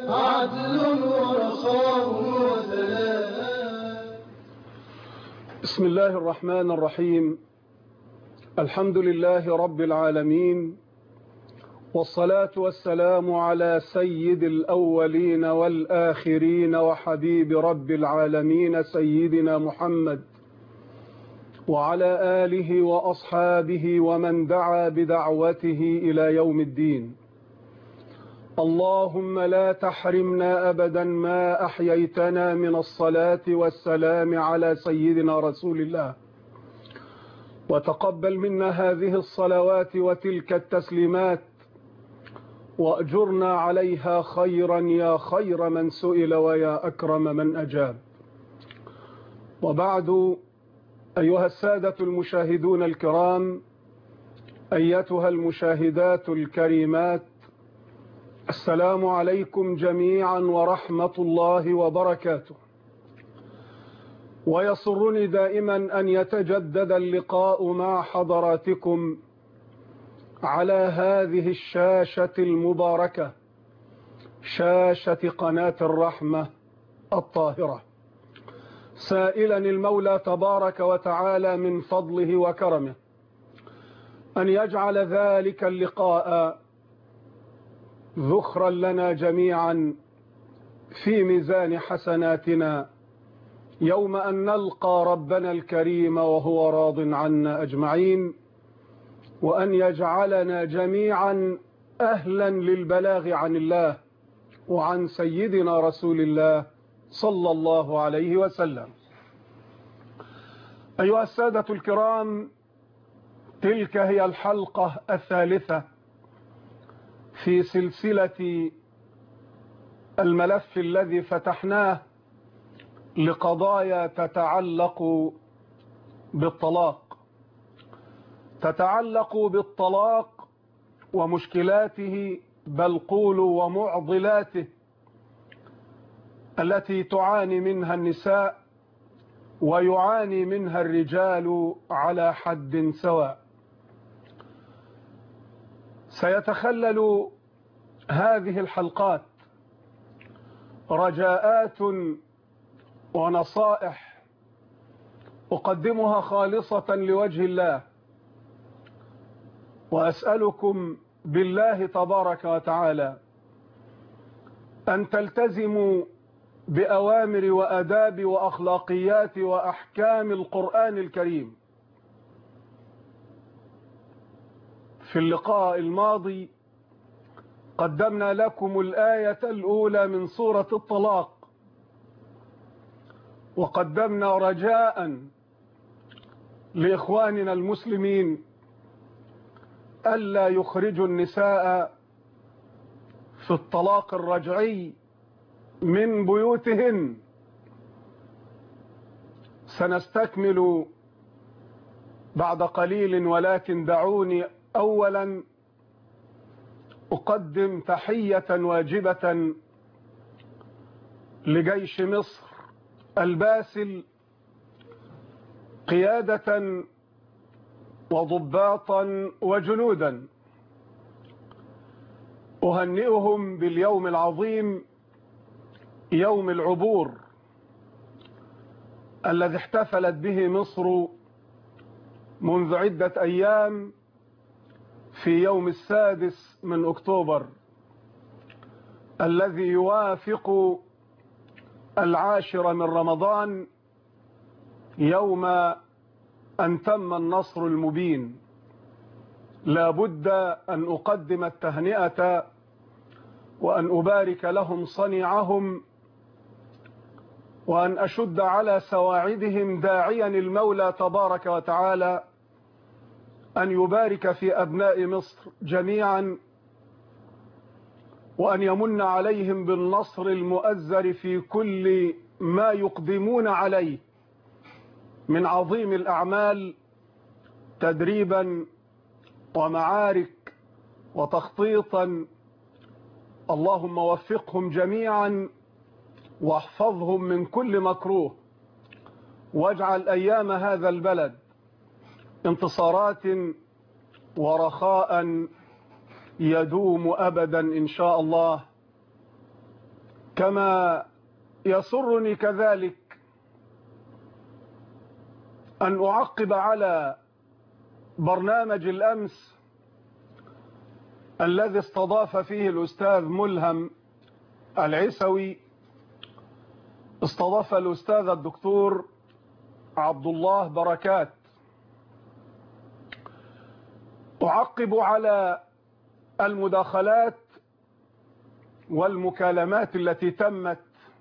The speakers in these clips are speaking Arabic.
عدل ورخاء وسلام. بسم الله الرحمن الرحيم. الحمد لله رب العالمين، والصلاة والسلام على سيد الأولين والآخرين وحبيب رب العالمين سيدنا محمد، وعلى آله وأصحابه ومن دعا بدعوته إلى يوم الدين. اللهم لا تحرمنا أبدا ما أحييتنا من الصلاة والسلام على سيدنا رسول الله، وتقبل منا هذه الصلوات وتلك التسليمات، وأجرنا عليها خيرا يا خير من سئل ويا أكرم من أجاب. وبعد، أيها السادة المشاهدون الكرام، أيتها المشاهدات الكريمات، السلام عليكم جميعا ورحمة الله وبركاته. ويسرني دائما أن يتجدد اللقاء مع حضراتكم على هذه الشاشة المباركة، شاشة قناة الرحمة الطاهرة، سائلا المولى تبارك وتعالى من فضله وكرمه أن يجعل ذلك اللقاء ذخرا لنا جميعا في ميزان حسناتنا يوم أن نلقى ربنا الكريم وهو راض عنا أجمعين، وأن يجعلنا جميعا أهلا للبلاغ عن الله وعن سيدنا رسول الله صلى الله عليه وسلم. أيها السادة الكرام، تلك هي الحلقة الثالثة في سلسلة الملف الذي فتحناه لقضايا تتعلق بالطلاق ومشكلاته، بل قولوا ومعضلاته التي تعاني منها النساء ويعاني منها الرجال على حد سواء. سيتخلل هذه الحلقات رجاءات ونصائح أقدمها خالصة لوجه الله، وأسألكم بالله تبارك وتعالى أن تلتزموا بأوامر وأداب وأخلاقيات وأحكام القرآن الكريم. في اللقاء الماضي قدمنا لكم الآية الأولى من سورة الطلاق، وقدمنا رجاء لإخواننا المسلمين ألا يخرجوا النساء في الطلاق الرجعي من بيوتهن. سنستكمل بعد قليل، ولكن دعوني أولا أقدم تحية واجبة لجيش مصر الباسل قيادة وضباطا وجنودا. أهنئهم باليوم العظيم، يوم العبور، الذي احتفلت به مصر منذ عدة أيام في يوم 6 من أكتوبر، الذي يوافق 10 من رمضان، يوم أن تم النصر المبين. لا بد أن أقدم التهنئة وأن أبارك لهم صنيعهم، وأن أشد على سواعدهم داعيا المولى تبارك وتعالى أن يبارك في أبناء مصر جميعا، وأن يمن عليهم بالنصر المؤزر في كل ما يقدمون عليه من عظيم الأعمال، تدريبا ومعارك وتخطيطا. اللهم وفقهم جميعا واحفظهم من كل مكروه، واجعل أيام هذا البلد انتصارات ورخاء يدوم أبدا إن شاء الله. كما يسرني كذلك أن أعقب على برنامج الأمس الذي استضاف فيه الأستاذ ملهم العيسوي. استضاف الأستاذ الدكتور عبد الله بركات. أعقب على المداخلات والمكالمات التي تمت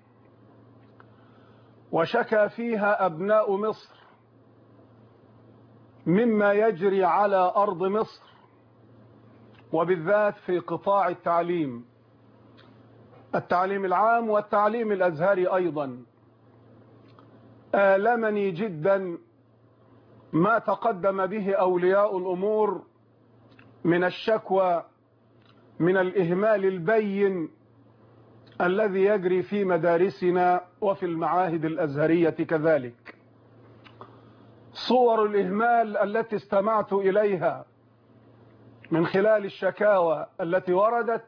وشكى فيها أبناء مصر مما يجري على أرض مصر، وبالذات في قطاع التعليم العام والتعليم الأزهري أيضا. آلمني جدا ما تقدم به أولياء الأمور من الشكوى من الإهمال البين الذي يجري في مدارسنا وفي المعاهد الأزهرية كذلك. صور الإهمال التي استمعت إليها من خلال الشكاوى التي وردت،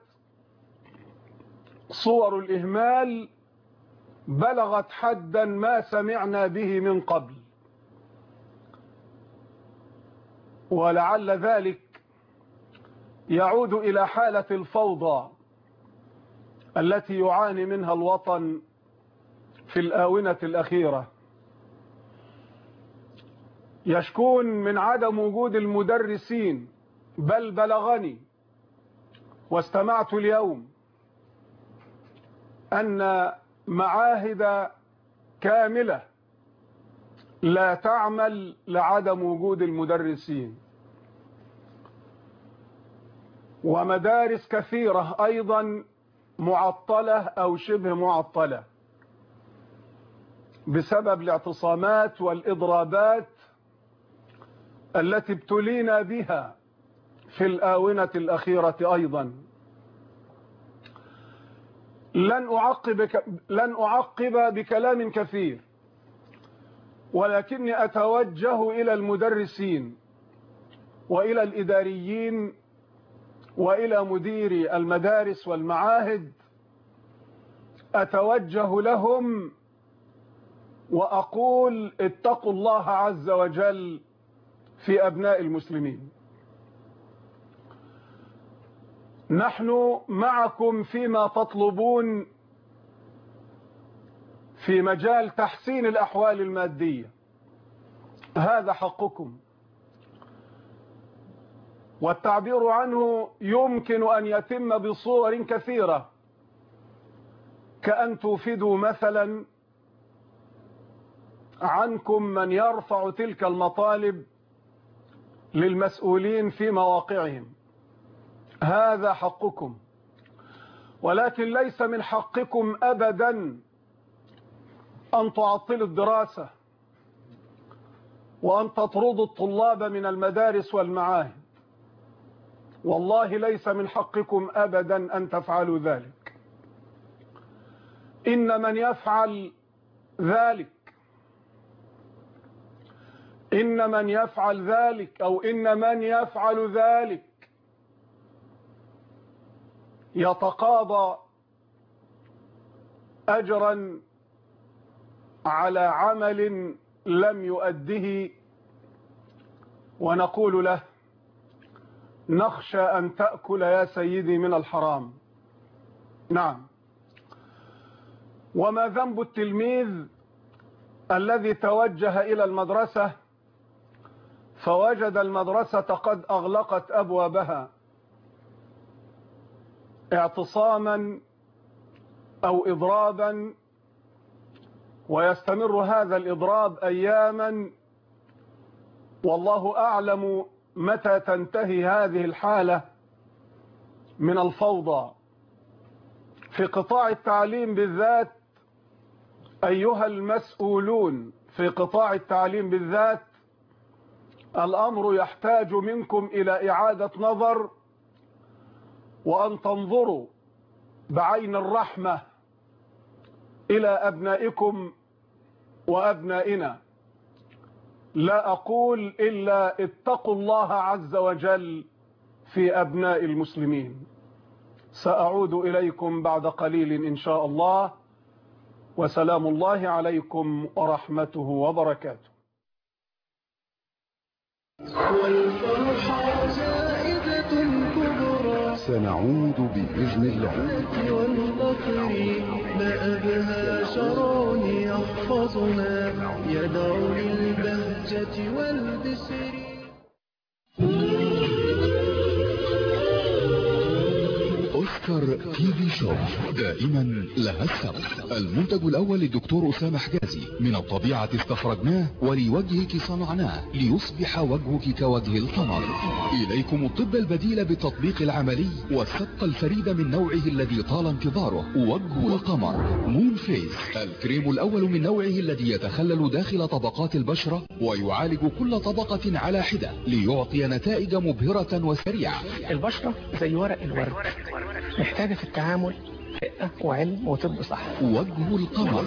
صور الإهمال بلغت حدا ما سمعنا به من قبل، ولعل ذلك يعود إلى حالة الفوضى التي يعاني منها الوطن في الآونة الأخيرة. يشكون من عدم وجود المدرسين، بل بلغني واستمعت اليوم أن معاهد كاملة لا تعمل لعدم وجود المدرسين، ومدارس كثيرة أيضا معطلة أو شبه معطلة بسبب الاعتصامات والإضرابات التي ابتلينا بها في الآونة الأخيرة أيضا. لن أعقب بكلام كثير، ولكني أتوجه إلى المدرسين وإلى الإداريين وإلى مديري المدارس والمعاهد. أتوجه لهم وأقول اتقوا الله عز وجل في أبناء المسلمين. نحن معكم فيما تطلبون في مجال تحسين الأحوال المادية، هذا حقكم، والتعبير عنه يمكن أن يتم بصور كثيرة، كأن توفدوا مثلا عنكم من يرفع تلك المطالب للمسؤولين في مواقعهم، هذا حقكم. ولكن ليس من حقكم أبدا أن تعطلوا الدراسة وأن تطردوا الطلاب من المدارس والمعاهد. والله ليس من حقكم أبدا أن تفعلوا ذلك. إن من يفعل ذلك أو إن من يفعل ذلك يتقاضى أجرا على عمل لم يؤده، ونقول له نخشى أن تأكل يا سيدي من الحرام. نعم. وما ذنب التلميذ الذي توجه إلى المدرسة فوجد المدرسة قد أغلقت أبوابها اعتصاما أو إضرابا، ويستمر هذا الإضراب أياما، والله أعلم متى تنتهي هذه الحالة من الفوضى في قطاع التعليم بالذات. أيها المسؤولون في قطاع التعليم بالذات، الأمر يحتاج منكم إلى إعادة نظر، وأن تنظروا بعين الرحمة إلى أبنائكم وأبنائنا. لا أقول إلا اتقوا الله عز وجل في أبناء المسلمين. سأعود إليكم بعد قليل إن شاء الله، وسلام الله عليكم ورحمته وبركاته. والفرحة زائدة كبرى، سنعود بإذن الله. والفقر ما أبهى شرع يحفظنا، يدعو للبهجة والبسر. أوسكار تي في شو، دائما لها السبب. المنتج الأول للدكتور أسامة حجازي، من الطبيعة استخرجناه ولوجهك صنعناه ليصبح وجهك كوجه القمر. إليكم الطب البديل بالتطبيق العملي والسبقة الفريدة من نوعه الذي طال انتظاره، وجه القمر مون فيس، الكريم الأول من نوعه الذي يتخلل داخل طبقات البشرة ويعالج كل طبقة على حدة ليعطي نتائج مبهرة وسريعة. البشرة زي ورق الورد، محتاجة في التعامل رقة وعلم وطب صح. وجه القمر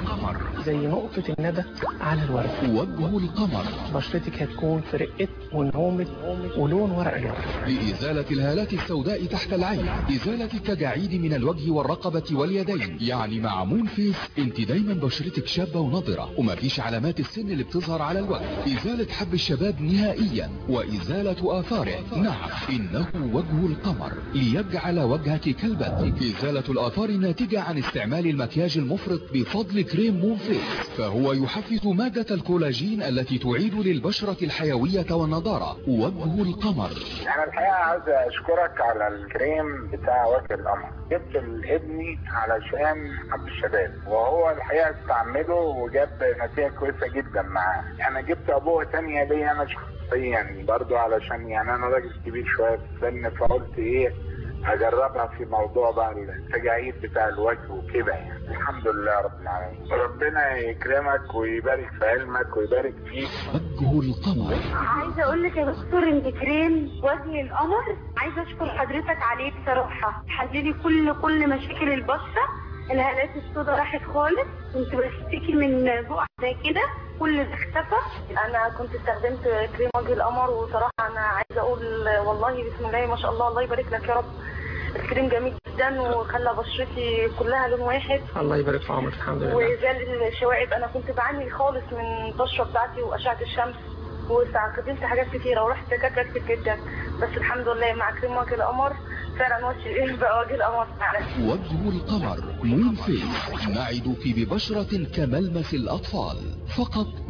زي نقطة الندى على الورد. وجه القمر بشرتك هتكون في رقة ونعومة ولون ورق الورد، لإزالة الهالات السوداء تحت العين، إزالة التجاعيد من الوجه والرقبة واليدين. يعني مع مون فيس انت دايما بشرتك شابة ونضرة ومفيش علامات السن اللي بتظهر على الوجه. إزالة حب الشباب نهائيا وإزالة آثاره. نعم، إنه وجه القمر ليجعل وجهك كالبدر. إزالة الآثار الناتجة عن استعمال المكياج المفرط بفضل كريم مون فيس، فهو يحفز مادة الكولاجين التي تعيد للبشرة الحيوية والنضارة. وجه القمر. أنا الحقيقة عايز أشكرك على الكريم بتاع وجه القمر. جبت لابني علشان حب الشباب، وهو الحقيقة استعمله وجاب نتيجة كويسة جدا معاه. أنا جبت أبوه تانية ليا أنا شخصيا برضو، علشان يعني أنا راجل كبير شوية في السن، فقلت إيه اجربها في موضوع بقى التجاعيد بتاع الوجه وكده. يعني الحمد لله رب العالمين، ربنا يكرمك ويبارك في علمك ويبارك فيك. وجه القمر. عايزه اقول لك يا دكتور ان كريم وجه القمر عايزه اشكر حضرتك عليه بصراحه، حللي كل مشاكل البشره. الهالات السوداء راحت خالص، كنت بشتكي من بقع زي كده، كل ده اختفى. انا كنت استخدمت كريم وجه القمر، وصراحه انا عايزه اقول والله بسم الله ما شاء الله، الله يبارك لك يا رب. الكريم جميل جدا وخلى بشرتي كلها لون واحد. الله يبارك في عمرك. الحمد لله. وزال الشوائب، انا كنت بعاني خالص من البشره بتاعتي واشعه الشمس، واستخدمت حاجات كتيره ورحت دكاتره كتير جدا، بس الحمد لله مع كريم وجه القمر فعلا وجه القمر فعلا. وجه القمر مون فيس، نعدك ببشرة كملمس الأطفال، فقط ب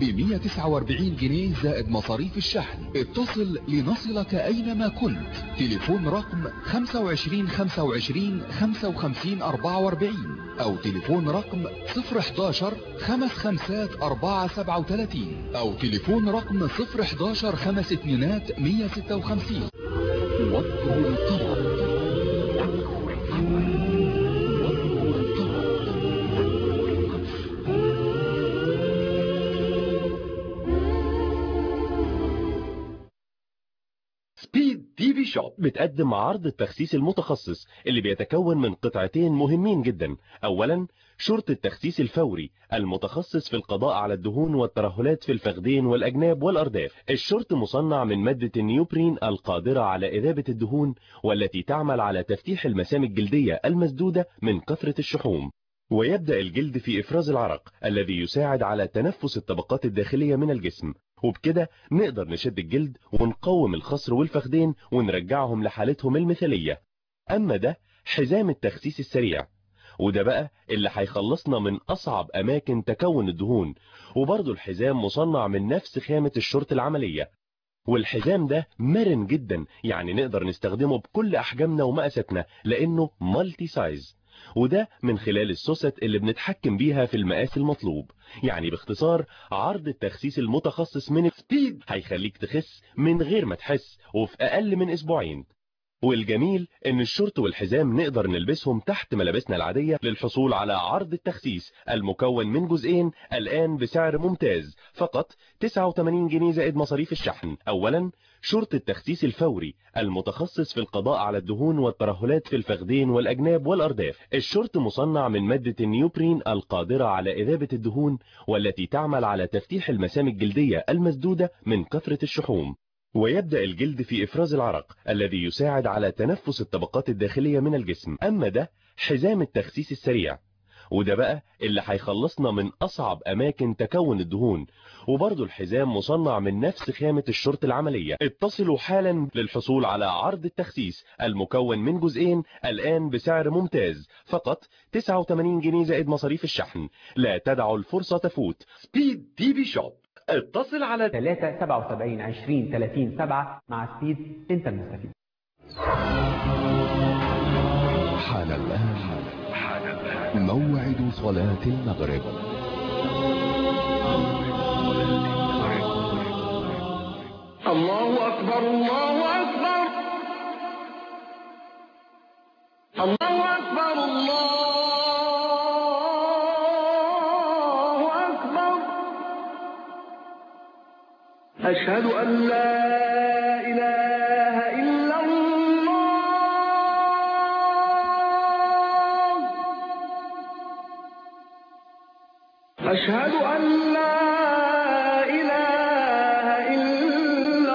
149 جنيه زائد مصاريف الشحن. اتصل لنصلك أينما كنت. تليفون رقم 25 25 55 44 أو تليفون رقم 011 55 437 أو تليفون رقم 011 52 156. وجه القمر. سبيد تي في شوب بتقدم عرض التخسيس المتخصص اللي بيتكون من قطعتين مهمين جدا. اولا، شرط التخسيس الفوري المتخصص في القضاء على الدهون والترهلات في الفخذين والاجناب والارداف. الشرط مصنع من مادة النيوبرين القادرة على اذابة الدهون، والتي تعمل على تفتيح المسام الجلدية المسدودة من كثرة الشحوم. ويبدأ الجلد في افراز العرق الذي يساعد على تنفس الطبقات الداخلية من الجسم، وبكده نقدر نشد الجلد ونقوم الخصر والفخدين ونرجعهم لحالتهم المثالية. اما ده حزام التخسيس السريع، وده بقى اللي هيخلصنا من اصعب اماكن تكون الدهون. وبرضه الحزام مصنع من نفس خامة الشرط العملية، والحزام ده مرن جدا، يعني نقدر نستخدمه بكل احجامنا ومقاساتنا لانه مالتي سايز، وده من خلال السوست اللي بنتحكم بيها في المقاس المطلوب. يعني باختصار، عرض التخسيس المتخصص من سبيد هيخليك تخس من غير ما تحس وفي اقل من اسبوعين. والجميل ان الشورت والحزام نقدر نلبسهم تحت ملابسنا العادية للحصول على عرض التخسيس المكون من جزئين الان بسعر ممتاز، فقط 89 جنيه زائد مصاريف الشحن. اولا، شورت التخسيس الفوري المتخصص في القضاء على الدهون والترهلات في الفخذين والاجناب والارداف. الشورت مصنع من مادة النيوبرين القادرة على اذابة الدهون، والتي تعمل على تفتيح المسام الجلدية المسدودة من كثرة الشحوم. ويبدأ الجلد في إفراز العرق الذي يساعد على تنفس الطبقات الداخلية من الجسم. أما ده حزام التخسيس السريع، وده بقى اللي هيخلصنا من أصعب أماكن تكون الدهون، وبرضه الحزام مصنع من نفس خامة الشرط العملية. اتصلوا حالا للحصول على عرض التخسيس المكون من جزئين الآن بسعر ممتاز، فقط 89 جنيه زائد مصاريف الشحن. لا تدعوا الفرصة تفوت. سبيد تي في شوب، اتصل على 377 20 30 7. مع سبيد انت المستفيد. حان الآن موعد صلاة المغرب. الله أكبر الله أكبر الله أكبر الله أكبر. أشهد أن لا إله إلا الله. أشهد أن لا إله إلا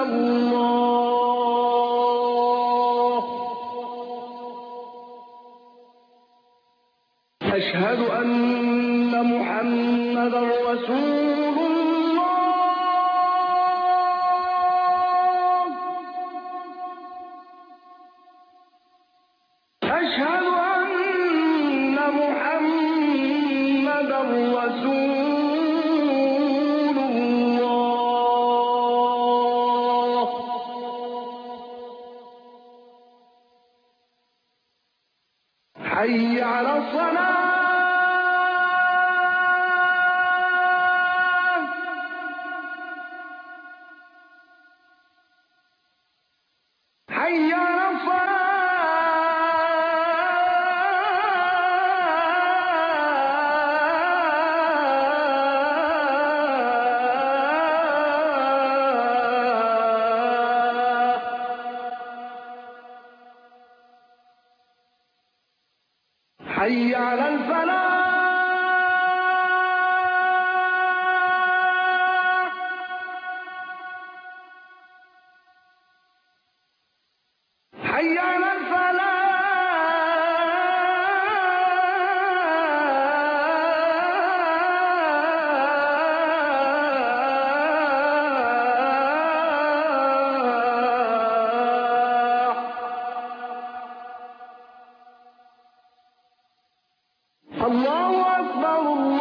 الله. أشهد أن محمدا رسول الله. أشهد أن محمدا رسول الله. حي على الصلاة. حي على حي على الفلاح. حي على الله أكبر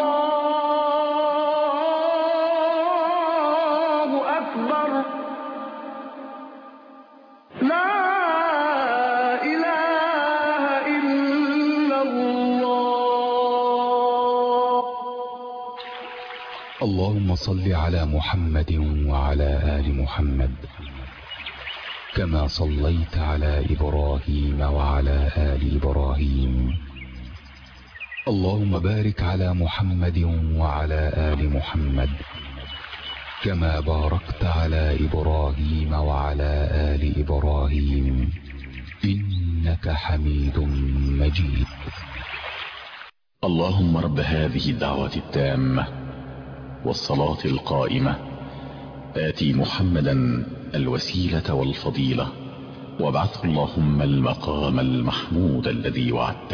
الله أكبر. لا إله إلا الله. اللهم صل على محمد وعلى آل محمد كما صليت على إبراهيم وعلى آل إبراهيم. اللهم بارك على محمد وعلى آل محمد كما باركت على إبراهيم وعلى آل إبراهيم إنك حميد مجيد. اللهم رب هذه الدعوة التامة والصلاة القائمة، آتي محمدا الوسيلة والفضيلة وابعثه اللهم المقام المحمود الذي وعدته.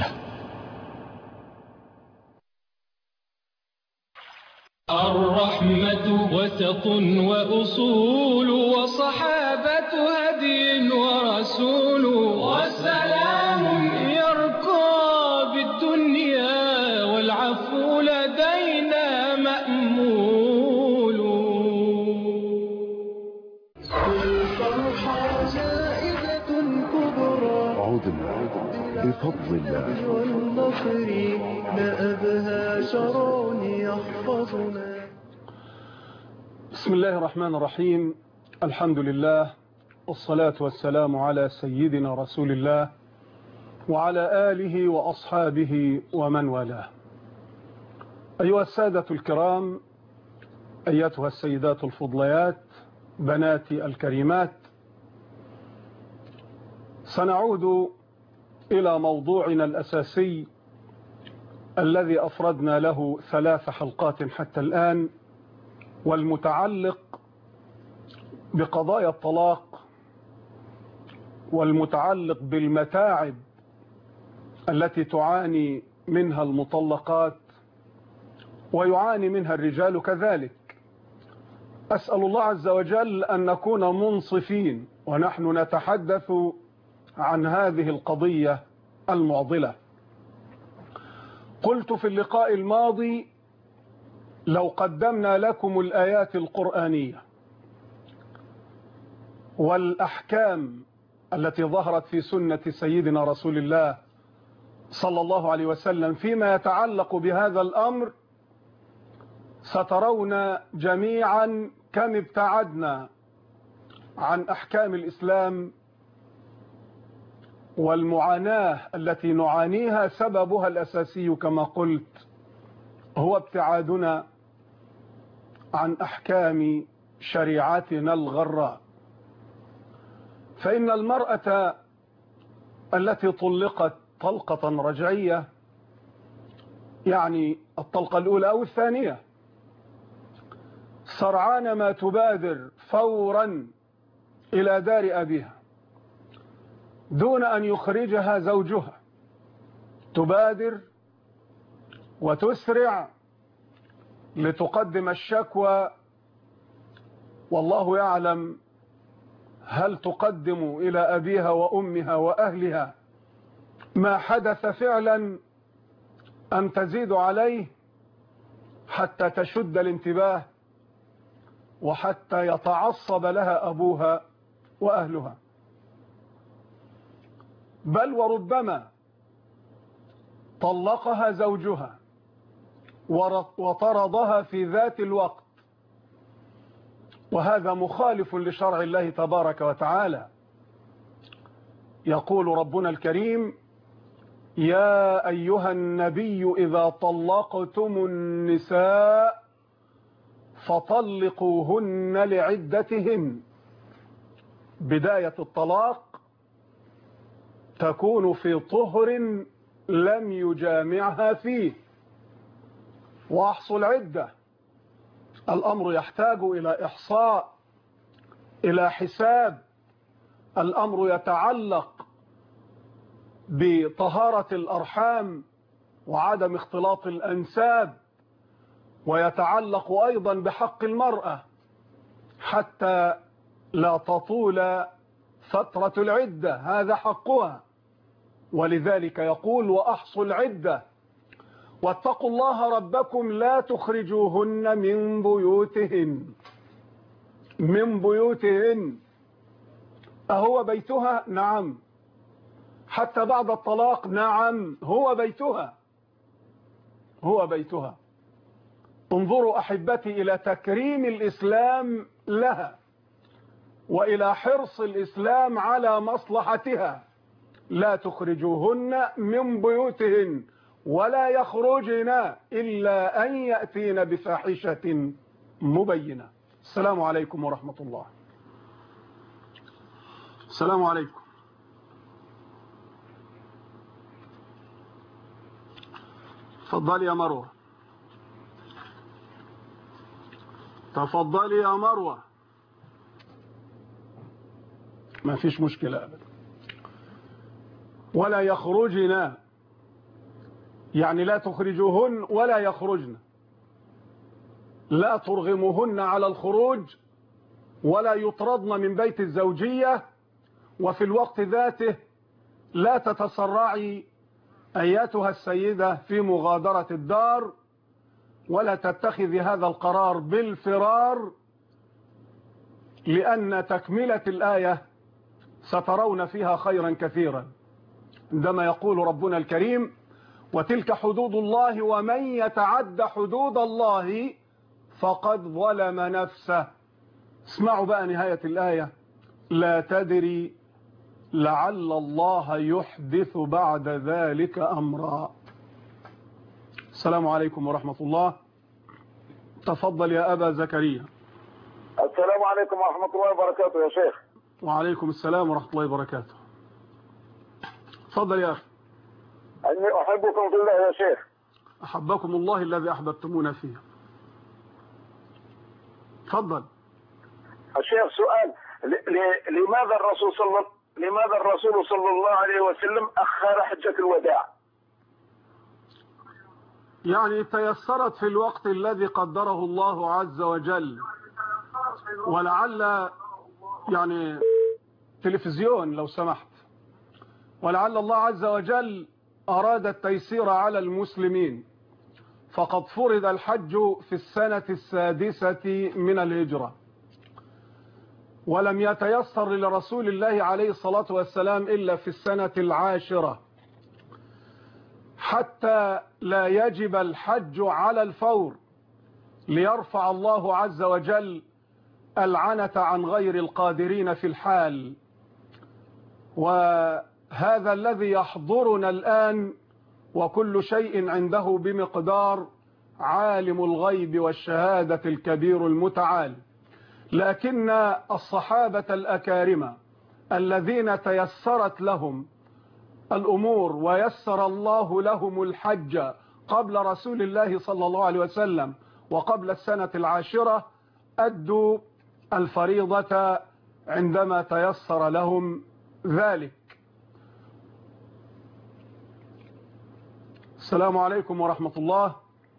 الرحمة وسط وأصول وصحابة هدي ورسول والسلام يرقى بالدنيا والعفو لدينا مأمول. الفرحة جائزة كبرى عودنا بفضل الله والنصر ما أبهى شرون يحفظنا. بسم الله الرحمن الرحيم. الحمد لله والصلاة والسلام على سيدنا رسول الله وعلى آله وأصحابه ومن والاه. أيها السادة الكرام، أيتها السيدات الفضليات، بناتي الكريمات، سنعود إلى موضوعنا الأساسي الذي أفردنا له 3 حلقات حتى الآن، والمتعلق بقضايا الطلاق والمتعلق بالمتاعب التي تعاني منها المطلقات ويعاني منها الرجال كذلك. أسأل الله عز وجل أن نكون منصفين ونحن نتحدث عن هذه القضية المعضلة. قلت في اللقاء الماضي لو قدمنا لكم الآيات القرآنية والأحكام التي ظهرت في سنة سيدنا رسول الله صلى الله عليه وسلم فيما يتعلق بهذا الأمر، سترون جميعا كم ابتعدنا عن أحكام الإسلام، والمعاناة التي نعانيها سببها الأساسي كما قلت هو ابتعادنا عن أحكام شريعتنا الغراء. فإن المرأة التي طلقت طلقة رجعية، يعني الطلقة الأولى أو الثانية، سرعان ما تبادر فورا إلى دار أبيها دون أن يخرجها زوجها، تبادر وتسرع لتقدم الشكوى، والله يعلم هل تقدم إلى أبيها وأمها وأهلها ما حدث فعلا أم تزيد عليه حتى تشد الانتباه وحتى يتعصب لها أبوها وأهلها. بل وربما طلقها زوجها وطردها في ذات الوقت، وهذا مخالف لشرع الله تبارك وتعالى. يقول ربنا الكريم: يا أيها النبي إذا طلقتم النساء فطلقوهن لعدتهن. بداية الطلاق تكون في طهر لم يجامعها فيه، وأحصوا العدة. الأمر يحتاج إلى إحصاء، إلى حساب. الأمر يتعلق بطهارة الأرحام وعدم اختلاط الأنساب، ويتعلق أيضا بحق المرأة حتى لا تطول فترة العدة، هذا حقها. ولذلك يقول: وأحصوا العدة واتقوا الله ربكم لا تخرجوهن من بيوتهن. من بيوتهن، أهو بيتها؟ نعم. حتى بعد الطلاق؟ نعم، هو بيتها، هو بيتها. انظروا أحبتي إلى تكريم الإسلام لها وإلى حرص الإسلام على مصلحتها. لا تخرجوهن من بيوتهن ولا يخرجن إلا أن يأتين بفاحشة مبينة. السلام عليكم ورحمة الله. السلام عليكم. تفضلي يا مروة، تفضلي يا مروة، ما فيش مشكلة أبدا. ولا يخرجن، يعني لا تخرجوهن ولا يخرجن، لا ترغموهن على الخروج ولا يطردن من بيت الزوجية، وفي الوقت ذاته لا تتسرعي أيتها السيدة في مغادرة الدار، ولا تتخذي هذا القرار بالفرار، لأن تكملة الآية سترون فيها خيرا كثيرا، عندما يقول ربنا الكريم: وتلك حدود الله ومن يتعد حدود الله فقد ظلم نفسه. اسمعوا بقى نهاية الآية: لا تدري لعل الله يحدث بعد ذلك أمرا. السلام عليكم ورحمة الله. تفضل يا أبا زكريا. السلام عليكم ورحمة الله وبركاته يا شيخ. وعليكم السلام ورحمة الله وبركاته. تفضل يا أخي. أني أحبكم في الله يا شيخ. أحبكم الله الذي أحببتمونا فيه. تفضل. الشيخ سؤال، لماذا الرسول صلى الله عليه وسلم أخر حجة الوداع؟ يعني تيسرت في الوقت الذي قدره الله عز وجل، ولعل يعني تلفزيون لو سمحت، ولعل الله عز وجل أراد التيسير على المسلمين، فقد فرض الحج في السنة 6 من الهجرة، ولم يتيسر لرسول الله عليه الصلاة والسلام إلا في السنة 10، حتى لا يجب الحج على الفور، ليرفع الله عز وجل العنة عن غير القادرين في الحال. وهذا الذي يحضرنا الآن، وكل شيء عنده بمقدار، عالم الغيب والشهادة الكبير المتعال. لكن الصحابة الأكارم الذين تيسرت لهم الأمور ويسر الله لهم الحج قبل رسول الله صلى الله عليه وسلم وقبل السنة 10، أدوا الفريضة عندما تيسر لهم ذلك. السلام عليكم ورحمة الله.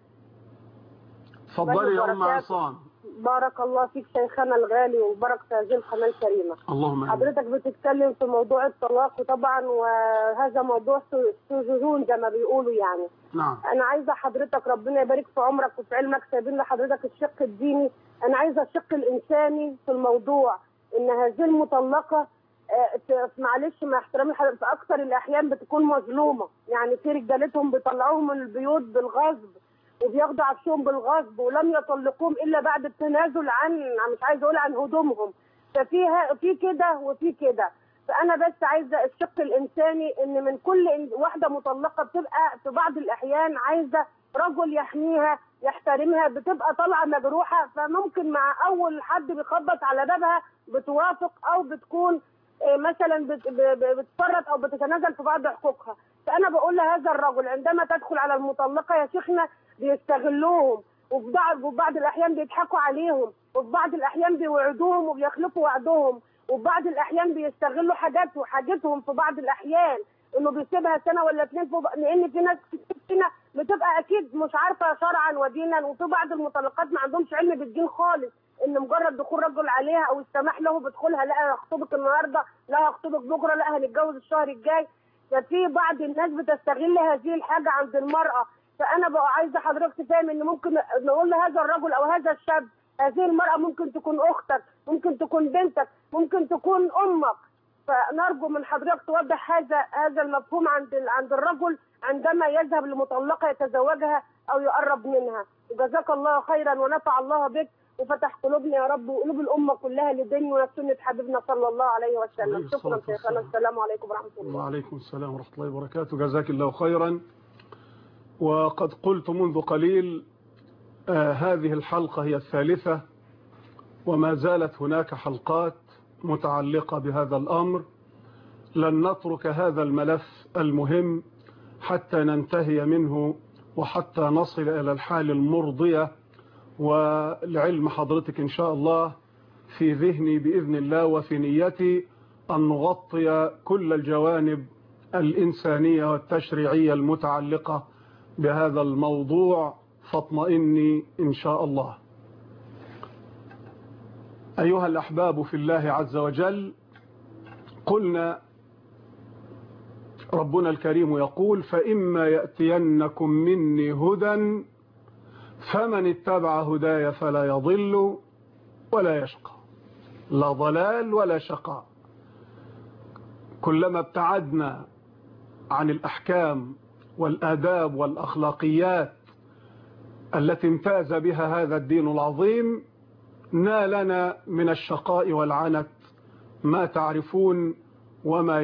تفضلي يا أم عصام. بارك الله فيك شيخنا الغالي، وبارك في هذه القناة الكريمة. اللهم حضرتك بتتكلم في موضوع الطلاق، وطبعا وهذا موضوع سجون زي ما بيقولوا يعني. نعم. أنا عايزة حضرتك ربنا يبارك في عمرك وفي علمك، سايبين لحضرتك الشق الديني، أنا عايزة الشق الإنساني في الموضوع. إن هذه المطلقة معلش مع احترامي لحضرتك، في أكثر الأحيان بتكون مظلومة، يعني في رجالتهم بيطلعوهم من البيوت بالغصب وبياخدوا عفشهم بالغصب، ولم يطلقوهم الا بعد التنازل عن مش عايزه اقول عن هدومهم. في كده وفي كده. فانا بس عايزه الشق الانساني، ان من كل واحده مطلقه بتبقى في بعض الاحيان عايزه رجل يحميها يحترمها، بتبقى طالعه مجروحه، فممكن مع اول حد بيخبط على بابها بتوافق، او بتكون مثلا بتفرط او بتتنازل في بعض حقوقها. فانا بقول لهذا الرجل عندما تدخل على المطلقه يا شيخنا بيستغلوهم، وفي بعض الاحيان بيضحكوا عليهم، وفي بعض الاحيان بيوعدوهم وبيخلفوا وعدهم، وفي بعض الاحيان بيستغلوا حاجتهم في بعض الاحيان، انه بيسيبها سنه ولا 2 لان في ناس كتير بتبقى اكيد مش عارفه شرعا ودينا، وفي بعض المطلقات ما عندهمش علم بالدين خالص، ان مجرد دخول رجل عليها او السماح له بدخولها، لا هخطبك النهارده، لا هخطبك بكره، لا هنتجوز الشهر الجاي. ففي بعض الناس بتستغل هذه الحاجه عند المراه. فانا بقى عايزه حضرتك تفهم ان ممكن نقول لهذا الرجل او هذا الشاب، هذه المراه ممكن تكون اختك، ممكن تكون بنتك، ممكن تكون امك. فنرجو من حضرتك توضح هذا المفهوم عند الرجل عندما يذهب لمطلقه يتزوجها او يقرب منها. وجزاك الله خيرا ونفع الله بك، وفتح قلوبنا يا رب وقلوب الامه كلها لدين وسنه حبيبنا صلى الله عليه وسلم. شكرا شيخنا، السلام عليكم ورحمه الله. وعليكم السلام ورحمه الله وبركاته. جزاك الله خيرا. وقد قلت منذ قليل هذه الحلقة هي الثالثة، وما زالت هناك حلقات متعلقة بهذا الأمر. لن نترك هذا الملف المهم حتى ننتهي منه، وحتى نصل إلى الحال المرضية. ولعلم حضرتك إن شاء الله في ذهني بإذن الله وفي نيتي أن نغطي كل الجوانب الإنسانية والتشريعية المتعلقة بهذا الموضوع، فاطمئني إن شاء الله. أيها الأحباب في الله عز وجل، قلنا ربنا الكريم يقول: فإما يأتينكم مني هدى فمن اتبع هداي فلا يضل ولا يشقى. لا ضلال ولا شقاء. كلما ابتعدنا عن الأحكام والآداب والأخلاقيات التي امتاز بها هذا الدين العظيم، نالنا من الشقاء والعنت ما تعرفون وما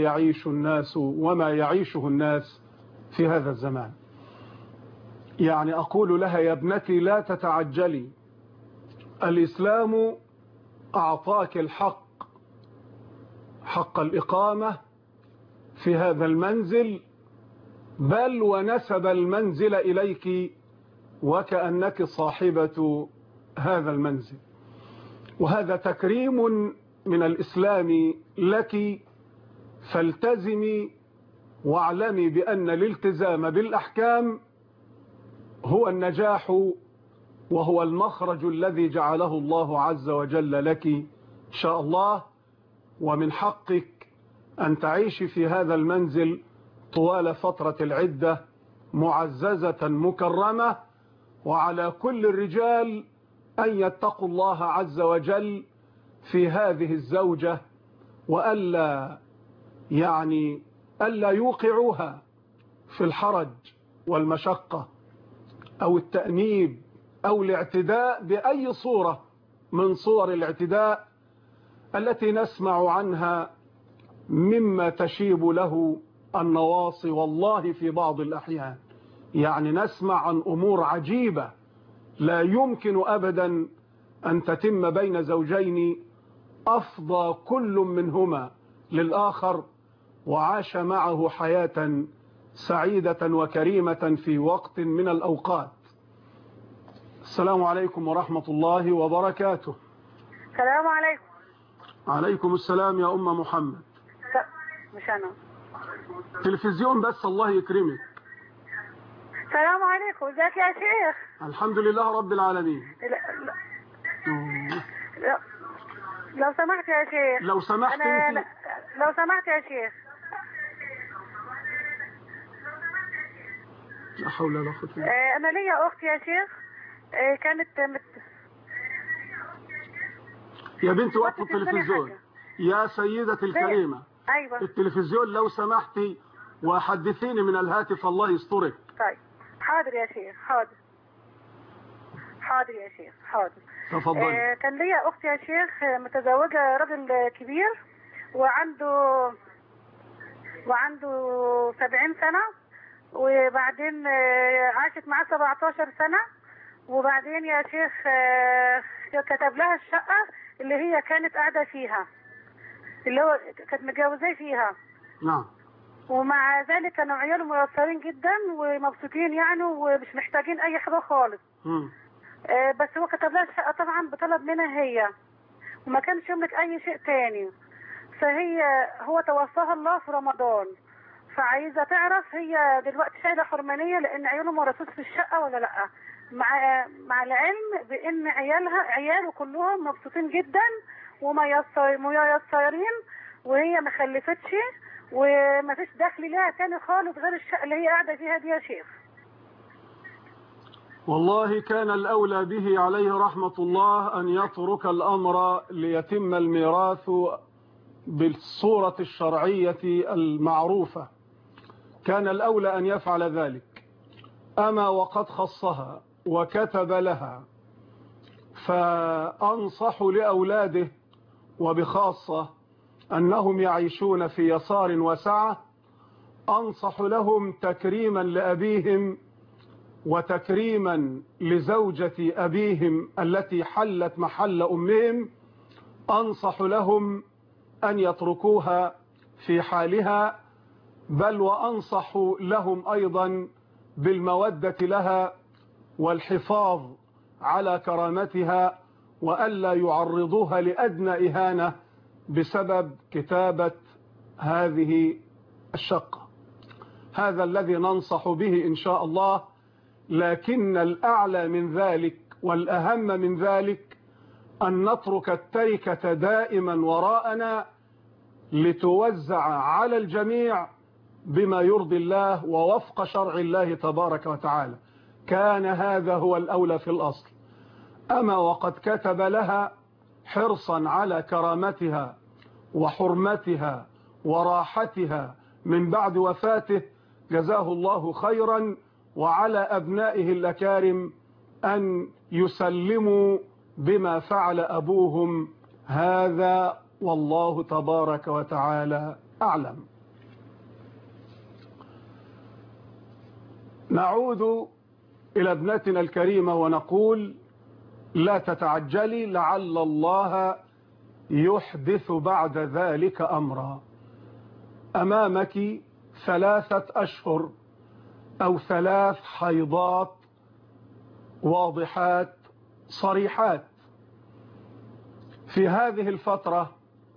يعيشه الناس في هذا الزمان. يعني أقول لها: يا ابنتي لا تتعجلي، الإسلام أعطاك الحق، حق الإقامة في هذا المنزل، بل ونسب المنزل إليك وكأنك صاحبة هذا المنزل. وهذا تكريم من الإسلام لك، فالتزمي واعلمي بأن الالتزام بالأحكام هو النجاح وهو المخرج الذي جعله الله عز وجل لك إن شاء الله. ومن حقك أن تعيشي في هذا المنزل طوال فترة العدة معززة مكرمة، وعلى كل الرجال أن يتقوا الله عز وجل في هذه الزوجة، وألا ألا يوقعوها في الحرج والمشقة أو التأنيب أو الاعتداء بأي صورة من صور الاعتداء التي نسمع عنها مما تشيب له النواصي والله في بعض الأحيان. يعني نسمع عن أمور عجيبة لا يمكن أبدا أن تتم بين زوجين أفضى كل منهما للآخر وعاش معه حياة سعيدة وكريمة في وقت من الأوقات. السلام عليكم ورحمة الله وبركاته. السلام عليكم. عليكم السلام يا أم محمد. مش أنا. تلفزيون بس الله يكرمك. السلام عليكم، ازيك يا شيخ؟ الحمد لله رب العالمين. لو سمحت يا شيخ. لو سمحت انت. لو سمحت يا شيخ. لا حول ولا قوة إلا بالله. أنا ليا أخت يا شيخ كانت يا بنت وقت التلفزيون يا سيدتي الكريمة. أيوة. التلفزيون لو سمحتي وحدثيني من الهاتف الله يسترك. طيب حاضر يا شيخ، حاضر يا شيخ، حاضر. تفضلي. كان ليا أخت يا شيخ متزوجة راجل كبير وعنده 70 سنة، وبعدين عاشت معاه 17 سنة، وبعدين يا شيخ كتب لها الشقة اللي هي كانت قاعدة فيها، اللي هو كانت متجوزاه فيها. نعم. ومع ذلك كانوا عياله ميسرين جدا ومبسوطين يعني ومش محتاجين أي حاجة خالص. بس هو كتب لها الشقة طبعا بطلب منها هي، وما كانش يملك أي شيء تاني. هو توفاها الله في رمضان، فعايزة تعرف هي دلوقتي شايلة حرمانية لأن عياله ما ورثوش في الشقة ولا لأ، مع العلم بأن عياله كلهم مبسوطين جدا وميسرين، وهي ما خلفتش وما فيش دخل لها تاني خالص غير الشقة اللي هي قاعدة فيها دي يا شيخ. والله كان الأولى به عليه رحمة الله أن يترك الأمر ليتم الميراث بالصورة الشرعية المعروفة، كان الأولى أن يفعل ذلك. أما وقد خصها وكتب لها، فأنصح لأولاده وبخاصة أنهم يعيشون في يسار وسعة، أنصح لهم تكريما لأبيهم وتكريما لزوجة أبيهم التي حلت محل أمهم، أنصح لهم أن يتركوها في حالها، بل وأنصح لهم أيضا بالمودة لها والحفاظ على كرامتها، وألا يعرضوها لأدنى إهانة بسبب كتابة هذه الشقة. هذا الذي ننصح به إن شاء الله. لكن الأعلى من ذلك والأهم من ذلك أن نترك التركة دائما وراءنا لتوزع على الجميع بما يرضي الله ووفق شرع الله تبارك وتعالى. كان هذا هو الأولى في الأصل. أما وقد كتب لها حرصا على كرامتها وحرمتها وراحتها من بعد وفاته، جزاه الله خيرا، وعلى أبنائه الأكارم أن يسلموا بما فعل أبوهم هذا، والله تبارك وتعالى أعلم. نعود إلى ابنتنا الكريمة ونقول: لا تتعجلي، لعل الله يحدث بعد ذلك أمرا. أمامك 3 أشهر أو 3 حيضات واضحات صريحات، في هذه الفترة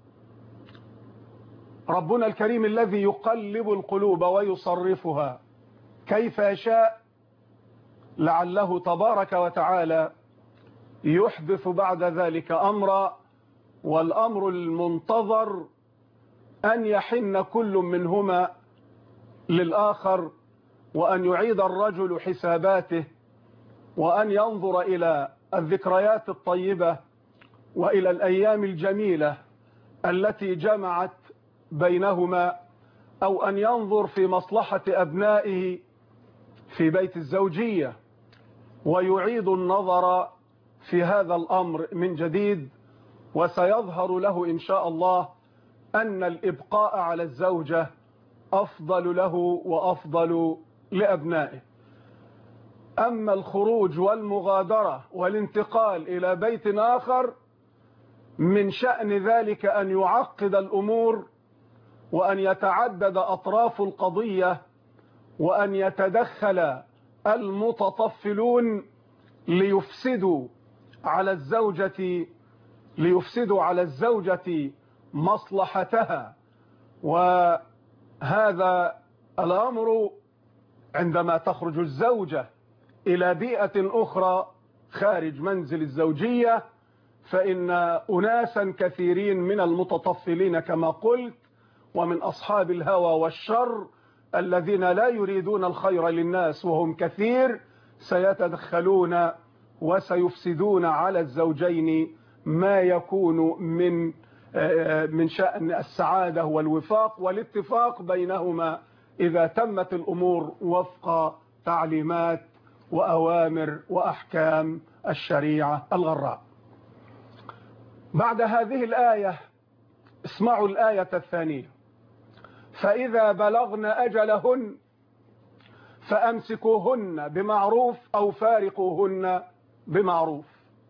ربنا الكريم الذي يقلب القلوب ويصرفها كيف يشاء لعله تبارك وتعالى يحدث بعد ذلك أمرا، والأمر المنتظر أن يحن كل منهما للآخر، وأن يعيد الرجل حساباته، وأن ينظر إلى الذكريات الطيبة وإلى الأيام الجميلة التي جمعت بينهما، أو أن ينظر في مصلحة أبنائه في بيت الزوجية ويعيد النظر في هذا الأمر من جديد. وسيظهر له إن شاء الله أن الإبقاء على الزوجة أفضل له وأفضل لأبنائه. أما الخروج والمغادرة والانتقال إلى بيت آخر من شأن ذلك أن يعقد الأمور، وأن يتعدد أطراف القضية، وأن يتدخل المتطفلون ليفسدوا على الزوجة مصلحتها. وهذا الأمر عندما تخرج الزوجة إلى بيئة أخرى خارج منزل الزوجية، فإن أناسا كثيرين من المتطفلين كما قلت ومن أصحاب الهوى والشر الذين لا يريدون الخير للناس وهم كثير سيتدخلون وسيفسدون على الزوجين ما يكون من شأن السعادة والوفاق والاتفاق بينهما إذا تمت الأمور وفق تعليمات وأوامر وأحكام الشريعة الغراء. بعد هذه الآية اسمعوا الآية الثانية: فإذا بلغن أجلهن فأمسكوهن بمعروف أو فارقوهن بمعروف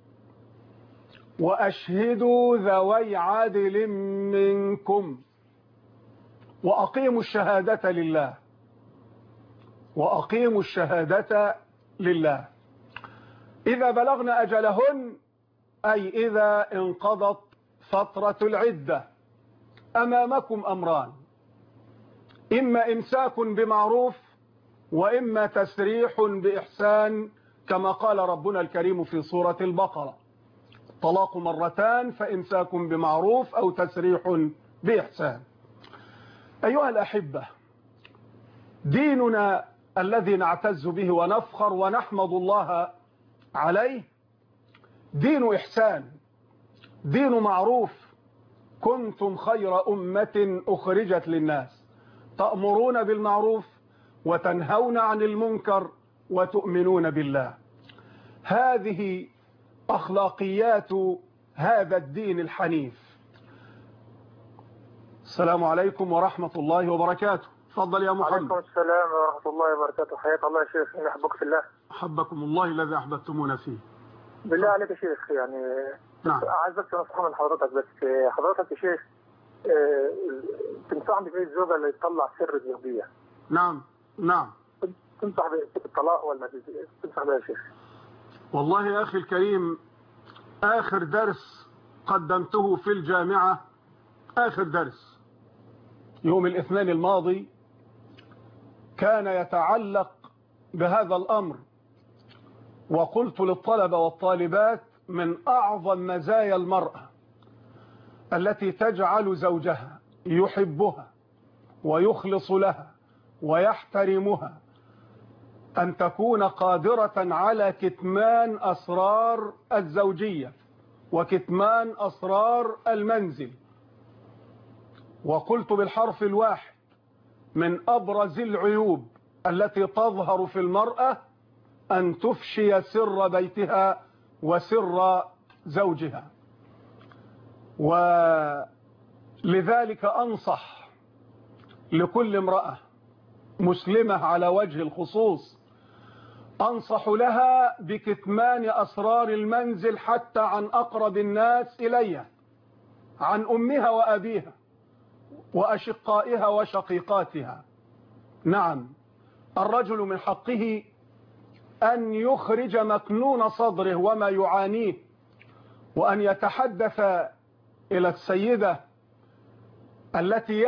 وأشهدوا ذوي عدل منكم وأقيموا الشهادة لله. إذا بلغن أجلهن أي إذا انقضت فترة العدة أمامكم أمران: إما إمساك بمعروف وإما تسريح بإحسان، كما قال ربنا الكريم في سورة البقرة: طلاق مرتان فإمساك بمعروف أو تسريح بإحسان. أيها الأحبة، ديننا الذي نعتز به ونفخر ونحمد الله عليه دين إحسان، دين معروف. كنتم خير أمة أخرجت للناس تأمرون بالمعروف وتنهون عن المنكر وتؤمنون بالله. هذه أخلاقيات هذا الدين الحنيف. السلام عليكم ورحمة الله وبركاته. تفضل يا محمد. وعليكم السلام ورحمة الله وبركاته. حياك الله يا شيخ، إني أحبك في الله. أحبكم الله الذي أحببتمونا فيه. بالله عليك يا شيخ، يعني نعم. عايز بس نصيحة من حضرتك، بس حضرتك يا شيخ تنصحني في الزوجة اللي تطلع سر الزوجية. نعم. تنصح بالطلاق ولا تنصح بها يا شيخ؟ والله يا أخي الكريم، آخر درس قدمته في الجامعة، آخر درس يوم الاثنين الماضي، كان يتعلق بهذا الأمر، وقلت للطلبة والطالبات: من أعظم مزايا المرأة التي تجعل زوجها يحبها ويخلص لها ويحترمها أن تكون قادرة على كتمان أسرار الزوجية وكتمان أسرار المنزل. وقلت بالحرف الواحد: من أبرز العيوب التي تظهر في المرأة أن تفشي سر بيتها وسر زوجها. ولذلك أنصح لكل امرأة مسلمة على وجه الخصوص، أنصح لها بكتمان أسرار المنزل حتى عن أقرب الناس إليها، عن أمها وأبيها وأشقائها وشقيقاتها. نعم، الرجل من حقه أن يخرج مكنون صدره وما يعانيه، وأن يتحدث إلى السيدة التي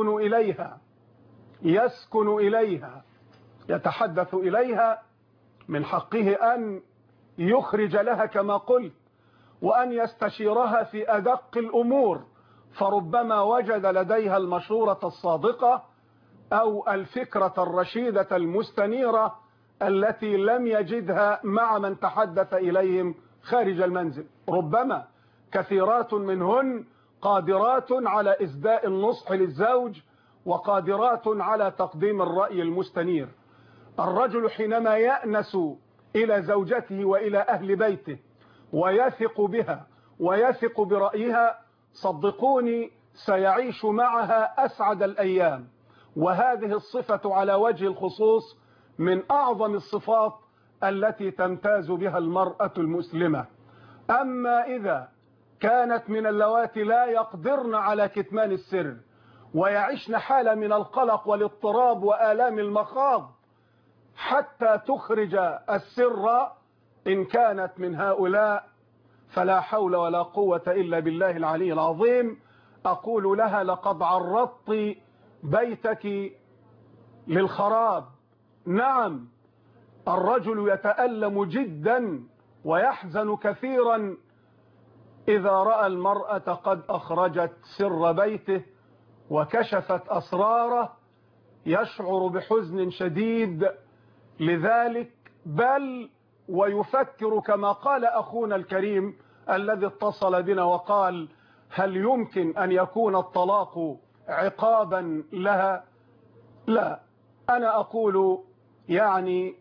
يسكن إليها يتحدث إليها، من حقه أن يخرج لها كما قلت، وأن يستشيرها في أدق الأمور، فربما وجد لديها المشورة الصادقة أو الفكرة الرشيدة المستنيرة التي لم يجدها مع من تحدث إليهم خارج المنزل. ربما كثيرات منهن قادرات على إسداء النصح للزوج، وقادرات على تقديم الرأي المستنير. الرجل حينما يأنس إلى زوجته وإلى أهل بيته ويثق بها ويثق برأيها، صدقوني سيعيش معها أسعد الأيام. وهذه الصفة على وجه الخصوص من أعظم الصفات التي تمتاز بها المرأة المسلمة. أما إذا كانت من اللواتي لا يقدرن على كتمان السر ويعيشن حالة من القلق والاضطراب وآلام المخاض حتى تخرج السر، إن كانت من هؤلاء فلا حول ولا قوة إلا بالله العلي العظيم. أقول لها لقد عرضت بيتك للخراب. نعم، الرجل يتألم جدا ويحزن كثيرا إذا رأى المرأة قد أخرجت سر بيته وكشفت أسراره، يشعر بحزن شديد لذلك، بل ويفكر كما قال أخونا الكريم الذي اتصل بنا وقال: هل يمكن أن يكون الطلاق عقابا لها؟ لا، أنا أقول يعني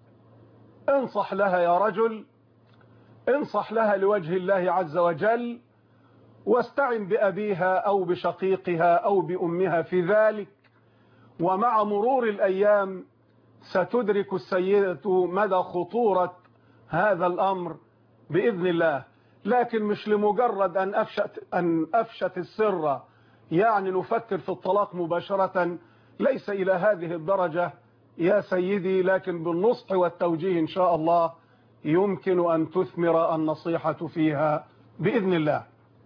انصح لها يا رجل، انصح لها لوجه الله عز وجل، واستعن بأبيها أو بشقيقها أو بأمها في ذلك. ومع مرور الأيام ستدرك السيدة مدى خطورة هذا الأمر بإذن الله. لكن مش لمجرد أن أفشت السر يعني نفكر في الطلاق مباشرة، ليس إلى هذه الدرجة يا سيدي، لكن بالنصح والتوجيه إن شاء الله يمكن أن تثمر النصيحة فيها بإذن الله.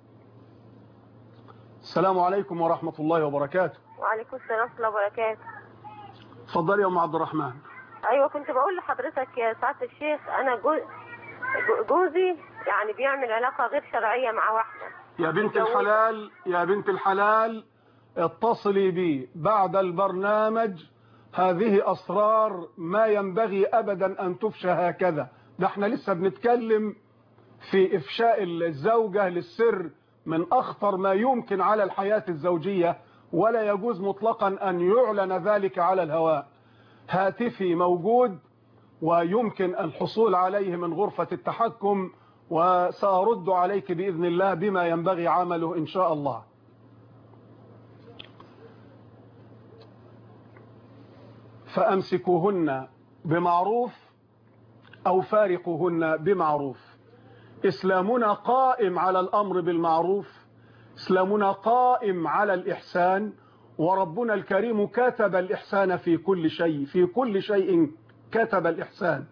السلام عليكم ورحمة الله وبركاته. وعليكم السلام ورحمة الله وبركاته. اتفضلي يا أم عبد الرحمن. أيوة، كنت بقول لحضرتك يا سعادة الشيخ، أنا جوزي يعني بيعمل علاقة غير شرعية مع واحدة. يا بنت الحلال اتصلي بي بعد البرنامج، هذه أسرار ما ينبغي أبدا أن تفشى هكذا. ده احنا لسه بنتكلم في إفشاء الزوجة للسر من أخطر ما يمكن على الحياة الزوجية، ولا يجوز مطلقا أن يعلن ذلك على الهواء. هاتفي موجود ويمكن الحصول عليه من غرفة التحكم، وسأرد عليك بإذن الله بما ينبغي عمله إن شاء الله. فأمسكوهن بمعروف أو فارقوهن بمعروف. إسلامنا قائم على الأمر بالمعروف، إسلامنا قائم على الإحسان، وربنا الكريم كتب الإحسان في كل شيء، في كل شيء كتب الإحسان.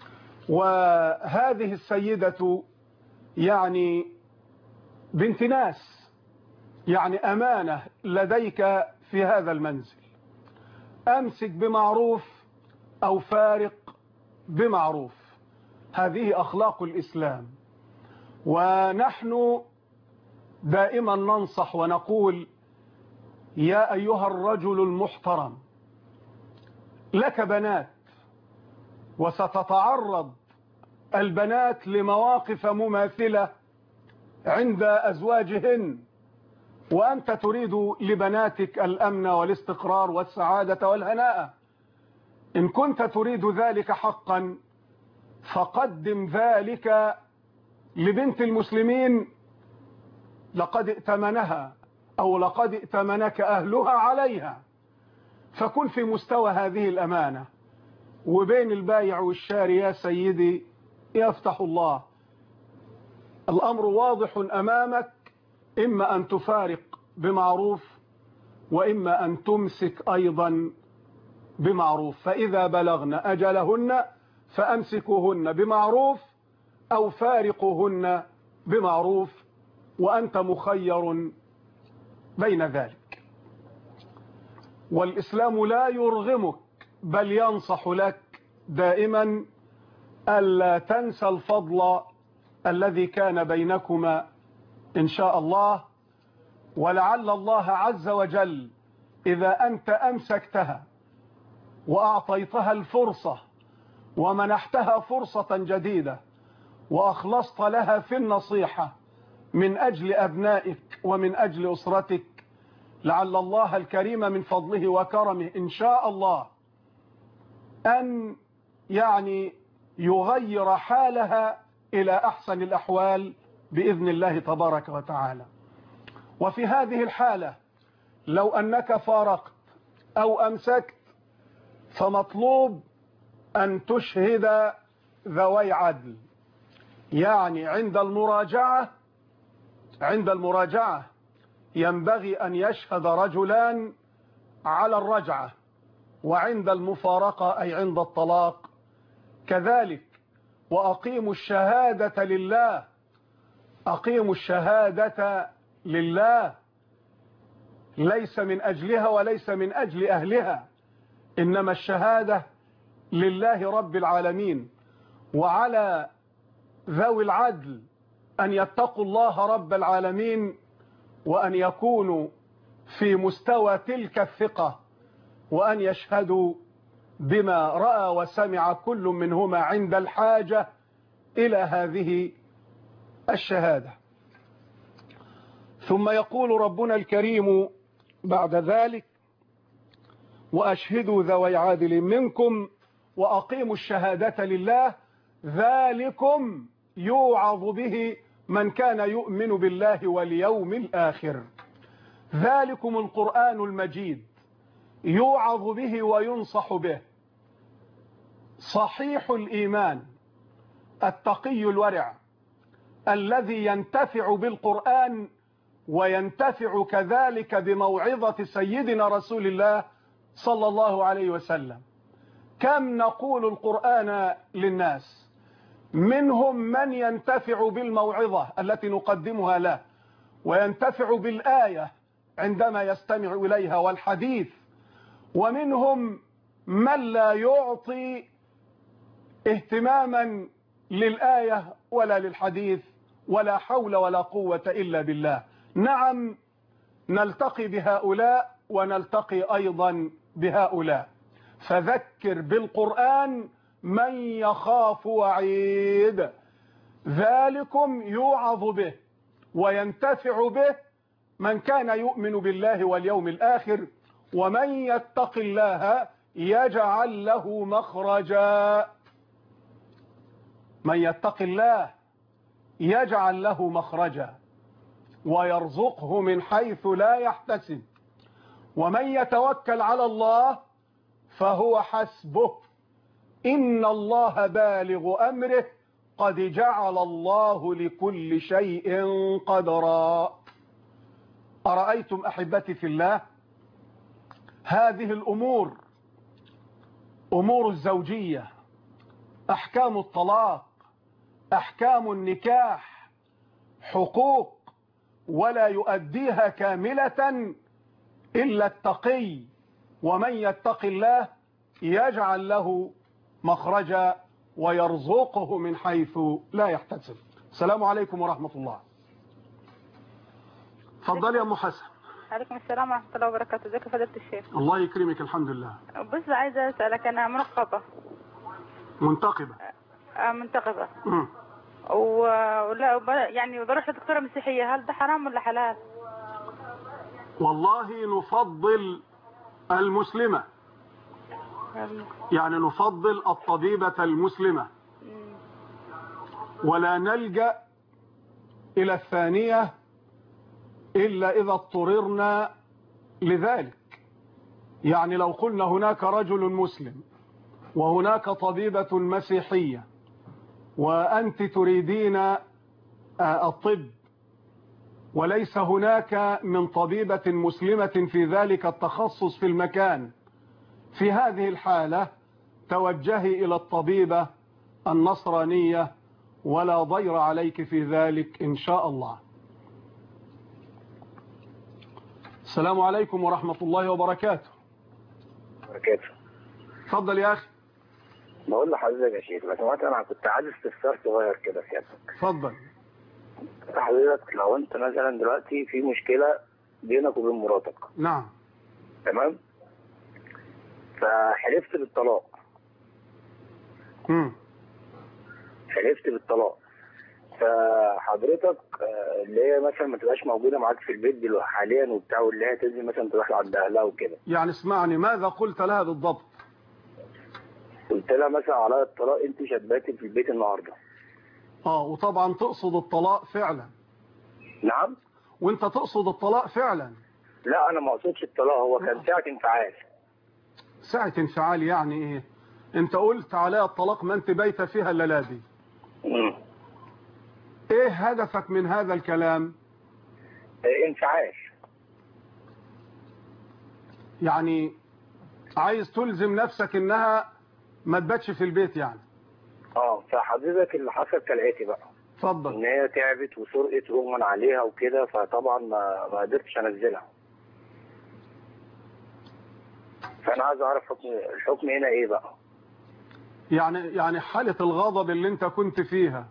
وهذه السيدة يعني بنت ناس، يعني أمانة لديك في هذا المنزل. أمسك بمعروف أو فارق بمعروف، هذه أخلاق الإسلام. ونحن دائما ننصح ونقول: يا أيها الرجل المحترم، لك بنات، وستتعرض البنات لمواقف مماثلة عند أزواجهن، وأنت تريد لبناتك الأمن والاستقرار والسعادة والهناء. إن كنت تريد ذلك حقا فقدم ذلك لبنت المسلمين، لقد ائتمنها أو لقد ائتمنك أهلها عليها، فكن في مستوى هذه الأمانة. وبين البايع والشاري يا سيدي يفتح الله. الأمر واضح أمامك، إما أن تفارق بمعروف وإما أن تمسك أيضا بمعروف. فإذا بلغن أجلهن فأمسكوهن بمعروف أو فارقوهن بمعروف. وأنت مخير بين ذلك. والإسلام لا يرغمك بل ينصح لك دائما ألا تنسى الفضل الذي كان بينكما إن شاء الله. ولعل الله عز وجل إذا أنت أمسكتها وأعطيتها الفرصة ومنحتها فرصة جديدة وأخلصت لها في النصيحة من أجل أبنائك ومن أجل أسرتك، لعل الله الكريم من فضله وكرمه إن شاء الله أن يغير حالها إلى أحسن الأحوال بإذن الله تبارك وتعالى. وفي هذه الحالة لو أنك فارقت أو أمسكت فمطلوب أن تشهد ذوي عدل. عند المراجعة ينبغي أن يشهد رجلان على الرجعة، وعند المفارقة أي عند الطلاق كذلك. وأقيموا الشهادة لله، أقيموا الشهادة لله، ليس من أجلها وليس من أجل أهلها، إنما الشهادة لله رب العالمين. وعلى ذوي العدل أن يتقوا الله رب العالمين وأن يكونوا في مستوى تلك الثقة، وأن يشهدوا بما رأى وسمع كل منهما عند الحاجة إلى هذه الشهادة. ثم يقول ربنا الكريم بعد ذلك: وأشهدوا ذوي عدل منكم وأقيموا الشهادة لله، ذلكم يوعظ به من كان يؤمن بالله واليوم الآخر. ذلكم القرآن المجيد يوعظ به وينصح به صحيح الإيمان التقي الورع الذي ينتفع بالقرآن وينتفع كذلك بموعظة سيدنا رسول الله صلى الله عليه وسلم. كم نقول القرآن للناس، منهم من ينتفع بالموعظة التي نقدمها له وينتفع بالآية عندما يستمع إليها والحديث، ومنهم من لا يعطي اهتماما للآية ولا للحديث ولا حول ولا قوة إلا بالله. نعم، نلتقي بهؤلاء ونلتقي أيضا بهؤلاء. فذكر بالقرآن من يخاف وعيد. ذلكم يوعظ به وينتفع به من كان يؤمن بالله واليوم الآخر، ومن يتق الله يجعل له مخرجا. من يتق الله يجعل له مخرجا ويرزقه من حيث لا يحتسب، ومن يتوكل على الله فهو حسبه، إن الله بالغ أمره قد جعل الله لكل شيء قدرا. أرأيتم أحبتي في الله هذه الأمور، أمور الزوجية، أحكام الطلاق، أحكام النكاح، حقوق، ولا يؤديها كاملة إلا التقي. ومن يتق الله يجعل له مخرجا ويرزقه من حيث لا يحتسب. السلام عليكم ورحمة الله. تفضل يا أم حسن. عليكم السلام ورحمة الله وبركاته. ازيك يا فضيلة الشيخ؟ الله يكرمك. الحمد لله. بس عايزة أسألك، أنا منقبة. منتقبة. منتقبة. ولا يعني بروح لدكتورة مسيحية، هل ده حرام ولا حلال؟ والله نفضل المسلمة، يعني نفضل الطبيبة المسلمة، ولا نلجأ إلى الثانية إلا إذا اضطررنا لذلك. يعني لو قلنا هناك رجل مسلم وهناك طبيبة مسيحية وأنت تريدين الطب وليس هناك من طبيبة مسلمة في ذلك التخصص في المكان، في هذه الحالة توجهي إلى الطبيبة النصرانية ولا ضير عليك في ذلك إن شاء الله. السلام عليكم ورحمة الله وبركاته. اتفضل يا أخي. بقول لحضرتك يا شيخ، لو سمحت انا كنت عايز استفسار صغير كده سيادتك. اتفضل. حضرتك لو انت مثلا دلوقتي في مشكله بينك وبين مراتك. نعم. تمام. فحلفت بالطلاق. حلفت بالطلاق. فحضرتك اللي هي مثلا ما تبقاش موجوده معاك في البيت دلوقتي حاليا وبتاع، واللي هي تنزل مثلا تروح عند اهلها وكده. يعني اسمعني، ماذا قلت لها بالضبط؟ قلت لها مثلا على الطلاق انت شباتي في البيت النهارده. وطبعا تقصد الطلاق فعلا. نعم. وانت تقصد الطلاق فعلا؟ لا انا ما اقصدش الطلاق، هو كان ساعه انفعال. ساعه انفعال يعني ايه؟ انت قلت عليها الطلاق ما انت بايته فيها الليله دي. ايه هدفك من هذا الكلام؟ انفعال. يعني عايز تلزم نفسك انها ما تباتش في البيت يعني. فحضرتك اللي حصل كالاتي بقى. اتفضل. ان هي تعبت وسرقت رغما عليها وكده، فطبعا ما قدرتش انزلها. فانا عايز اعرف الحكم هنا ايه بقى؟ يعني حالة الغضب اللي انت كنت فيها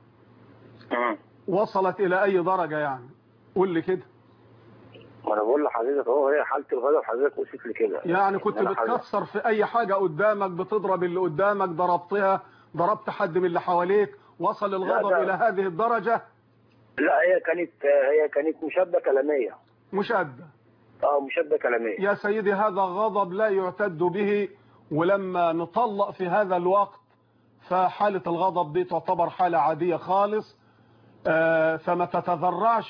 وصلت الى اي درجة يعني؟ قول لي كده. ما انا بقول لحضرتك هي حالة الغضب حضرتك وصلت لكده. يعني كنت بتكسر في اي حاجة قدامك، بتضرب اللي قدامك، ضربت حد من اللي حواليك، وصل الغضب الى هذه الدرجة؟ لا هي كانت مشادة كلامية. مشادة؟ مشادة كلامية. يا سيدي هذا غضب لا يعتد به، ولما نطلق في هذا الوقت فحالة الغضب دي تعتبر حالة عادية خالص، فما تتذرعش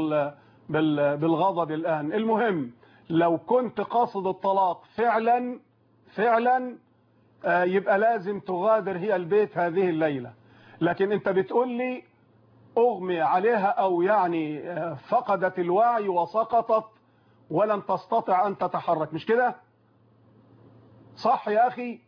بالغضب الآن. المهم لو كنت قاصد الطلاق فعلا يبقى لازم تغادر هي البيت هذه الليلة. لكن انت بتقول لي اغمي عليها او يعني فقدت الوعي وسقطت ولن تستطع ان تتحرك، مش كده؟ صح يا اخي؟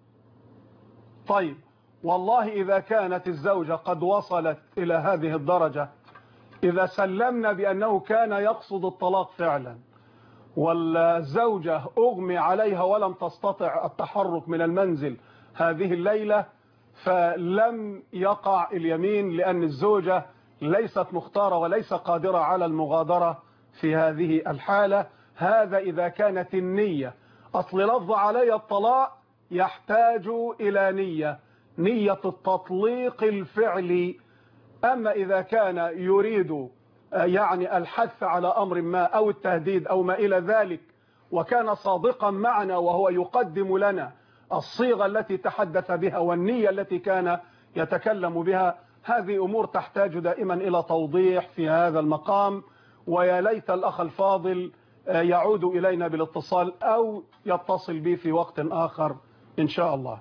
طيب والله اذا كانت الزوجة قد وصلت الى هذه الدرجة، اذا سلمنا بانه كان يقصد الطلاق فعلا والزوجة اغمي عليها ولم تستطع التحرك من المنزل هذه الليلة، فلم يقع اليمين، لأن الزوجة ليست مختارة وليس قادرة على المغادرة في هذه الحالة. هذا إذا كانت النية، أصل لفظ علي الطلاق يحتاج إلى نية التطليق الفعلي. أما إذا كان يريد يعني الحث على أمر ما أو التهديد أو ما إلى ذلك، وكان صادقا معنا وهو يقدم لنا الصيغة التي تحدث بها والنية التي كان يتكلم بها، هذه أمور تحتاج دائما إلى توضيح في هذا المقام. ويا ليت الأخ الفاضل يعود إلينا بالاتصال أو يتصل بي في وقت آخر إن شاء الله.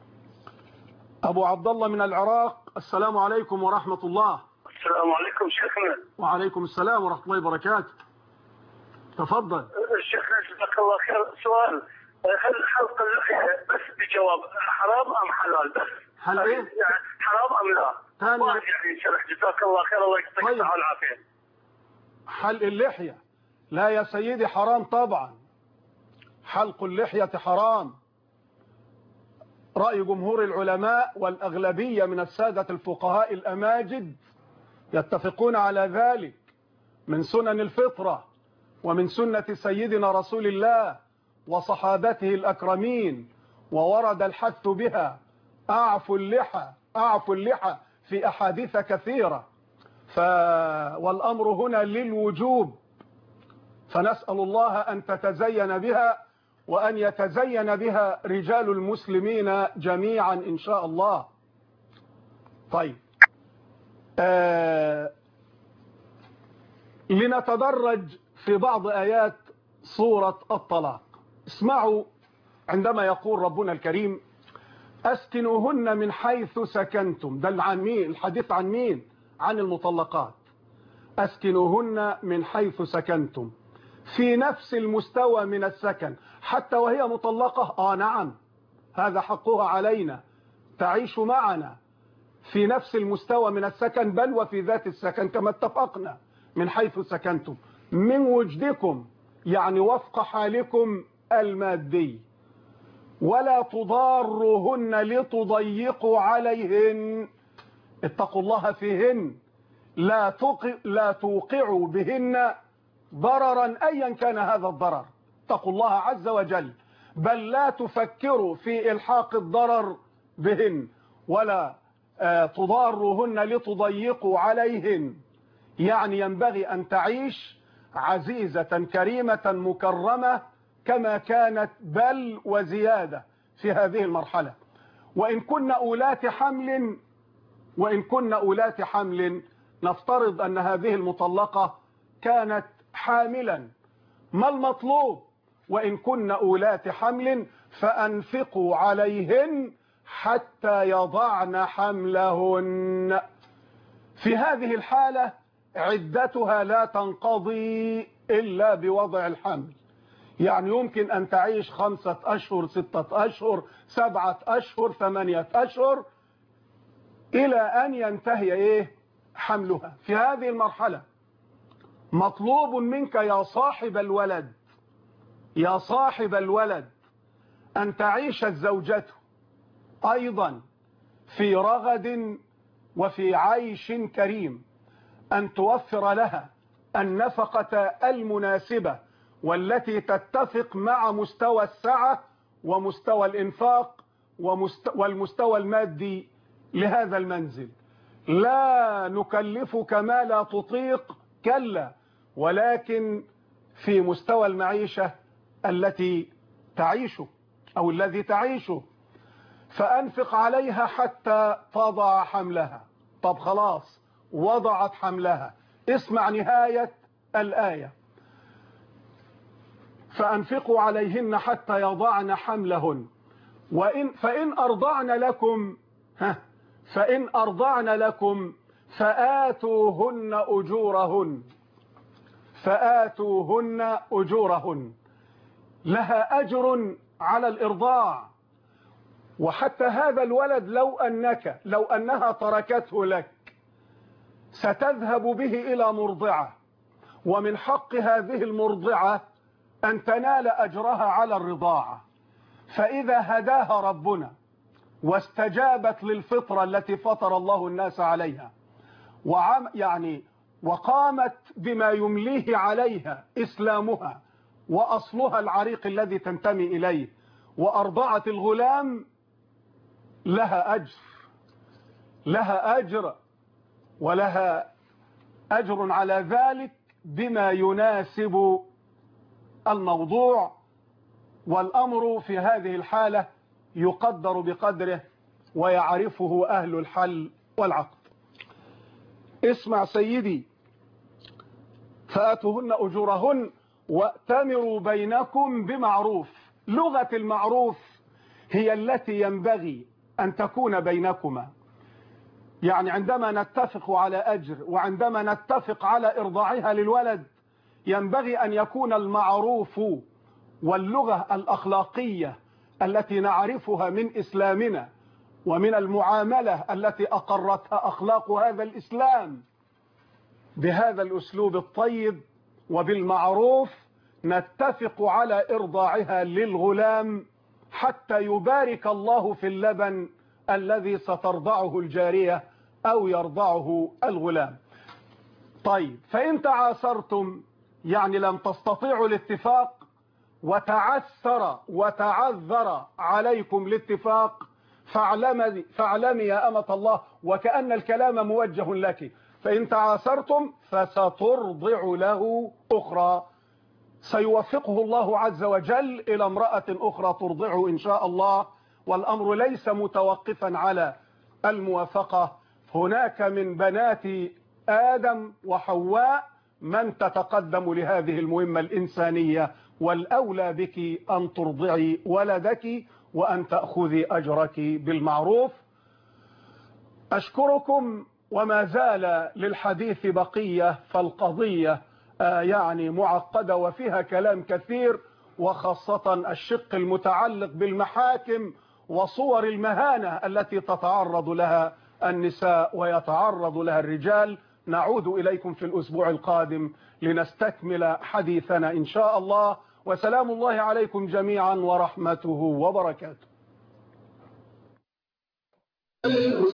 أبو عبد الله من العراق، السلام عليكم ورحمة الله. السلام عليكم شيخنا. وعليكم السلام ورحمة الله وبركاته. تفضل. شيخنا جزاك الله خير. سؤال، هل حلق اللحية بس بجواب حرام أم حلال بس؟ هل إيه؟ يعني حرام أم لا؟ ثاني يعني شرح جزاك الله خير، الله يعطيك الصحة والعافية. حلق اللحية لا يا سيدي حرام طبعا، حلق اللحية حرام. رأي جمهور العلماء والأغلبية من السادة الفقهاء الأماجد يتفقون على ذلك، من سنن الفطرة ومن سنة سيدنا رسول الله وصحابته الأكرمين، وورد الحث بها. أعفوا اللحى في أحاديث كثيرة، والأمر هنا للوجوب، فنسأل الله أن تتزين بها وأن يتزين بها رجال المسلمين جميعا إن شاء الله. طيب لنتدرج في بعض آيات سورة الطلاق. اسمعوا عندما يقول ربنا الكريم أسكنوهن من حيث سكنتم. ده عن مين الحديث؟ عن مين؟ عن المطلقات. أسكنوهن من حيث سكنتم في نفس المستوى من السكن، حتى وهي مطلقة. نعم هذا حقها علينا، تعيش معنا في نفس المستوى من السكن، بل وفي ذات السكن كما اتفقنا. من حيث سكنتم من وجدكم يعني وفق حالكم المادي، ولا تضاروهن لتضيقوا عليهن. اتقوا الله فيهن، لا توقعوا بهن ضررا أيا كان هذا الضرر. اتقوا الله عز وجل، بل لا تفكروا في إلحاق الضرر بهن، ولا تضاروهن لتضيقوا عليهن. يعني ينبغي أن تعيش عزيزة كريمة مكرمة كما كانت، بل وزيادة في هذه المرحلة. وإن كن أولات حمل نفترض أن هذه المطلقة كانت حاملا، ما المطلوب؟ وإن كن أولات حمل فأنفقوا عليهن حتى يضعن حملهن. في هذه الحالة عدتها لا تنقضي إلا بوضع الحمل. يعني يمكن أن تعيش 5 أشهر، 6 أشهر، 7 أشهر، 8 أشهر، إلى أن ينتهي حملها. في هذه المرحلة مطلوب منك يا صاحب الولد أن تعيش الزوجة أيضا في رغد وفي عيش كريم، أن توفر لها النفقة المناسبة والتي تتفق مع مستوى السعة ومستوى الإنفاق والمستوى المادي لهذا المنزل. لا نكلفك ما لا تطيق، كلا، ولكن في مستوى المعيشة التي تعيشه أو الذي تعيشه. فأنفق عليها حتى تضع حملها. طب خلاص وضعت حملها، اسمع نهاية الآية: فأنفقوا عليهن حتى يضعن حملهن فإن أرضعن لكم فآتوهن أجورهن. لها أجر على الإرضاع. وحتى هذا الولد لو أنها تركته لك ستذهب به إلى مرضعة، ومن حق هذه المرضعة أن تنال أجرها على الرضاعة. فإذا هداها ربنا واستجابت للفطرة التي فطر الله الناس عليها، وقامت بما يمليه عليها إسلامها وأصلها العريق الذي تنتمي إليه، وأرضعت الغلام، لها أجر ولها أجر على ذلك بما يناسب الموضوع. والأمر في هذه الحالة يقدر بقدره ويعرفه أهل الحل والعقد. اسمع سيدي: فآتوهن أجورهن وأتمروا بينكم بمعروف. لغة المعروف هي التي ينبغي أن تكون بينكما. يعني عندما نتفق على أجر وعندما نتفق على إرضاعها للولد ينبغي أن يكون المعروف واللغة الأخلاقية التي نعرفها من إسلامنا ومن المعاملة التي أقرتها أخلاق هذا الإسلام بهذا الأسلوب الطيب وبالمعروف نتفق على إرضاعها للغلام حتى يبارك الله في اللبن الذي سترضعه الجارية أو يرضعه الغلام. طيب، فإن تعاثرتم يعني لم تستطيعوا الاتفاق وتعذر عليكم الاتفاق، فاعلمي يا أمة الله، وكأن الكلام موجه لك، فإن تعاثرتم فسترضع له أخرى، سيوفقه الله عز وجل إلى امرأة أخرى ترضعه إن شاء الله. والأمر ليس متوقفا على الموافقة، هناك من بنات آدم وحواء من تتقدم لهذه المهمة الإنسانية، والأولى بك أن ترضعي ولدك وأن تأخذي أجرك بالمعروف. أشكركم، وما زال للحديث بقية، فالقضية يعني معقدة وفيها كلام كثير، وخاصة الشق المتعلق بالمحاكم وصور المهانة التي تتعرض لها النساء ويتعرض لها الرجال. نعود إليكم في الأسبوع القادم لنستكمل حديثنا إن شاء الله. وسلام الله عليكم جميعا ورحمته وبركاته.